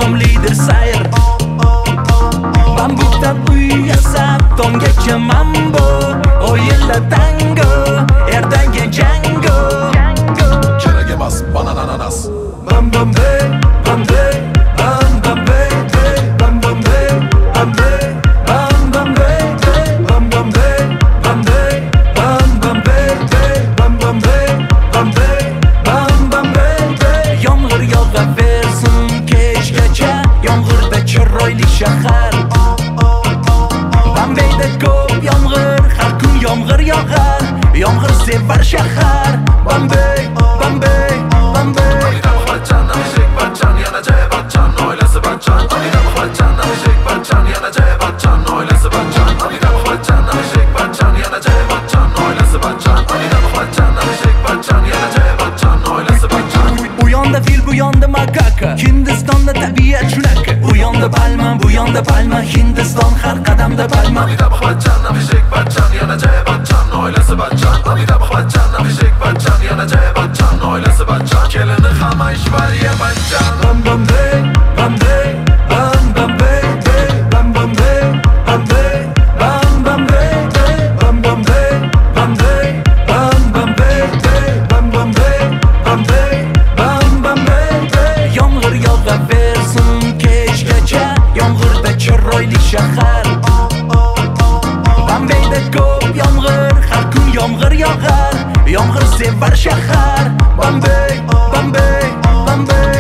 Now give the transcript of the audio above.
yoqimlidir sayr. Bambukdan uy yasab tonggacha mambo, o'yinda tango, ertangi jango. Kerak emas banan ananas. Bam bam bey, bam bey, bam bam bey, bam bam bey, bam bey, bam bam bey, bam bam bey, bam bey, bam bam bey, bam bam bey, bam bey, bam bam bey. Yomg'ir yog'aversin kechgacha, yomg'irda chiroyli shahar. Bambeyda ko'p yomg'ir, har kun yomg'ir yog'ar. Yomg'ir sevar shahar. Bambey, Bambey, Bambey. Bachchan, Abhishek Bachchan, yana Jay Bachchan, oilasi Bachchan. Amitabh Bachchan, Abhishek Bachchan, yana Jay Bachchan, oilasi Bachchan. Amitabh Bachchan, Abhishek Bachchan, yana Jay Bachchan, oilasi Bachchan. Amitabh Bachchan, Abhishek Bachchan, yana Jay Bachchan, oilasi Bachchan. U yonda fil, bu yonda makaka. Hindistonda tabiat shunaqa. U yonda palma, bu yonda palma. Hindiston har qadamda palma. Amitabh Bachchan, Abhishek Bachchan, yana Jay Bachchan, oilasi Bachchan. Amitabh Bachchan, Abhishek Bachchan, yana Jay Bachchan, oilasi Bachchan. Kelini ham Aishwarya Bachchan. Bam bam bey, bam bey, bam bam bey, bam bam bey, bam bey, bam bam bey, bam bam bey, bam bey, bam bam bey, bam bam bey, bam bey, bam bam bey. Yomg'ir yog'aversin kechgacha, yomg'irda chiroyli shahar. Bambeyda ko'p yomg'ir, har kun yomg'ir yog'ar. Yomg'ir sevar shahar. Bambey, Bambey, Bambey.